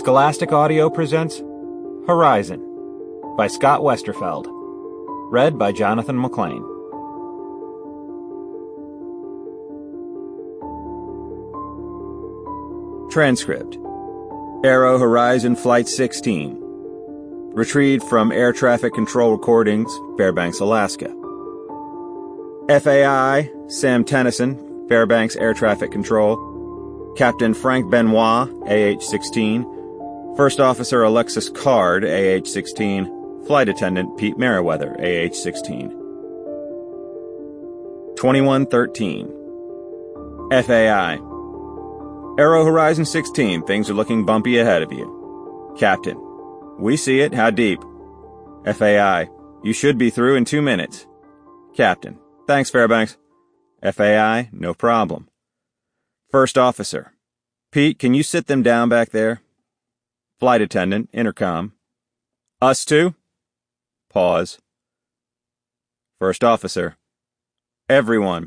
Scholastic Audio presents Horizon by Scott Westerfeld. Read by Jonathan McLean. Transcript: Aero Horizon Flight 16. Retrieved from Air Traffic Control Recordings, Fairbanks, Alaska. FAI, Sam Tennyson, Fairbanks Air Traffic Control. Captain Frank Benoit, AH-16. First Officer Alexis Card, AH-16. Flight Attendant Pete Merriweather, AH-16. 2113. FAI. Aero Horizon 16, things are looking bumpy ahead of you. Captain: We see it, how deep? FAI. You should be through in 2 minutes. Captain: Thanks, Fairbanks. FAI. No problem. First Officer: Pete, can you sit them down back there? Flight Attendant, intercom: Us too? Pause. First Officer: Everyone.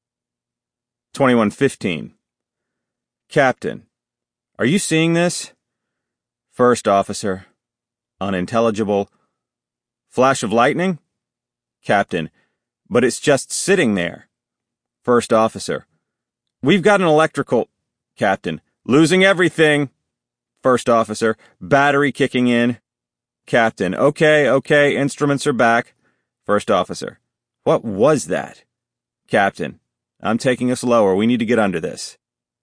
2115. Captain: Are you seeing this? First Officer: Unintelligible. Flash of lightning? Captain: But it's just sitting there. First Officer: We've got an electrical... Captain: Losing everything. First Officer: Battery kicking in. Captain: Okay, instruments are back. First Officer: What was that? Captain: I'm taking us lower, we need to get under this.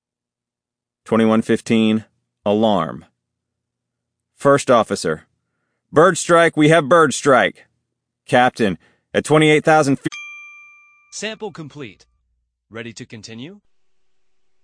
2115. Alarm. First Officer: Bird strike, we have bird strike. Captain: At 28,000 feet... Sample complete. Ready to continue?